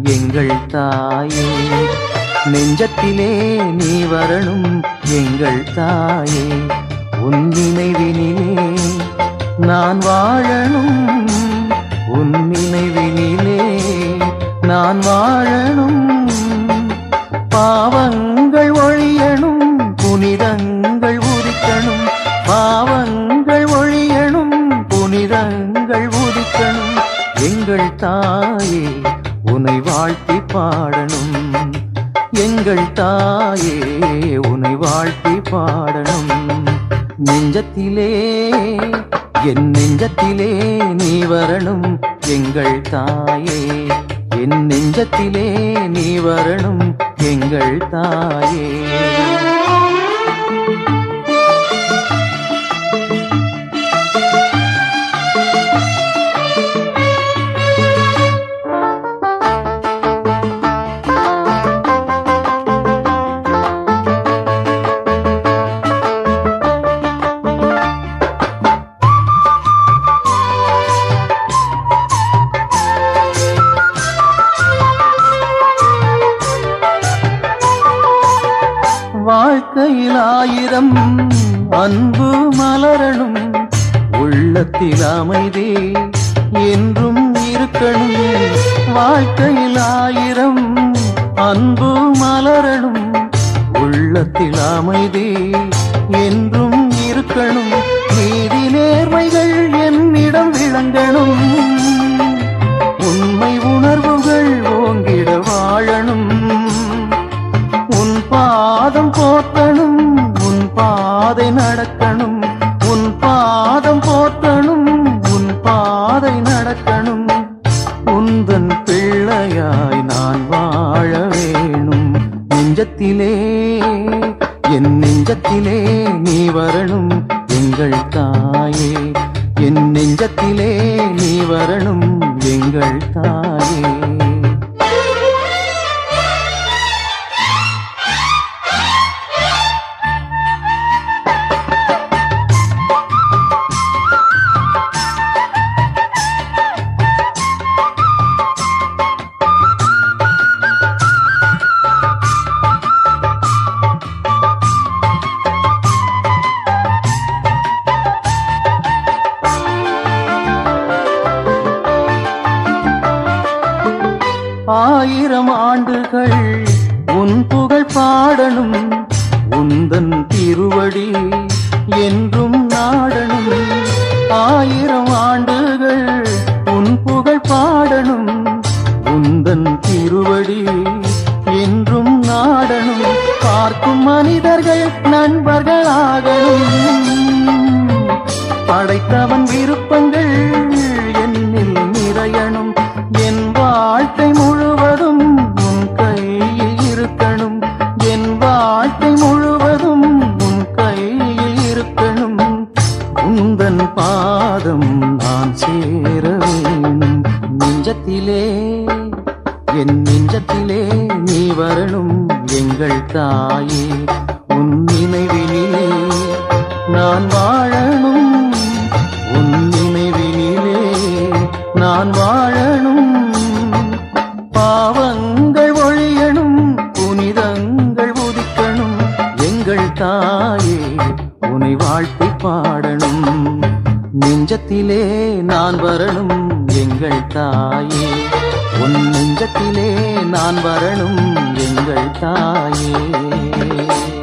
எங்கள் தாயே. நெஞ்சத்திலே நீ வரணும் எங்கள் தாயே. உன் நினைவினிலே நான் வாழணும், உன் நினைவினிலே நான் வாழணும். பாவங்கள் ஒழியணும், புனிதங்கள் உதிக்கணும். பாவங்கள் ஒழியணும், புனிதங்கள் உதிக்கணும். எங்கள் தாயே உன்னை வாழ்த்தி பாடணும், எங்கள் தாயே உன்னை வாழ்த்தி பாடணும். நெஞ்சத்திலே என் நெஞ்சத்திலே நீ வரணும் எங்கள் தாயே. என் நெஞ்சத்திலே நீ வரணும் எங்கள் தாயே. வாழ்க்கையில் 1000 அன்பு மலரணும், உள்ளத்தில் அமைதி என்றும் இருக்கணும். வாழ்க்கையில் 1000 அன்பு மலரணும், உள்ளத்தில் அமைதி என்றும் இருக்கணும். நீதி நேர்மைகள் என்னிடம் விளங்கணும், உண்மை உணர்வுகள் ஓங்கிட வாழணும். உன் பாதம் போற்றணும், உன் பாதை நடக்கணும். உன் பாதம் போற்றணும், உன் பாதை நடக்கணும். உந்தன் பிள்ளையாய் நான் வாழ வேணும். நெஞ்சத்திலே என் நெஞ்சத்திலே நீ வரணும் எங்கள் தாயே. என் நெஞ்சத்திலே நீ வரணும் எங்கள் தாயே. ஆயிரம் ஆண்டுகள் உன் புகழ் பாடணும், உந்தன் திருவடி என்றும் நாடணும். ஆயிரம் ஆண்டுகள் உன் புகழ் பாடணும், உந்தன் திருவடி என்றும் நாடணும். பார்க்கும் மனிதர்கள் நண்பர்களாகணும், படைத்தவன் விருப்பங்கள் என்னில் நிறையணும். என் வாழ்க்கை முழுவதும் உன் கையில் இருக்கணும், என் வாழ்க்கை முழுவதும் உன் கையில் இருக்கணும். உந்தன் பாதம் நான் சேர வேணும். நெஞ்சத்திலே என் நெஞ்சத்திலே நீ வரணும் எங்கள் தாயே. உன் நினைவினிலே நான் வாழணும், உன் நினைவினிலே நான் வாழணும். பாவங்கள் ஒழியணும், புனிதங்கள் உதிக்கணும். எங்கள் தாயே உன்னை வாழ்த்தி பாடணும். நெஞ்சத்திலே நான் வரணும் எங்கள் தாயே. உன் நெஞ்சத்திலே நான் வரணும் எங்கள் தாயே.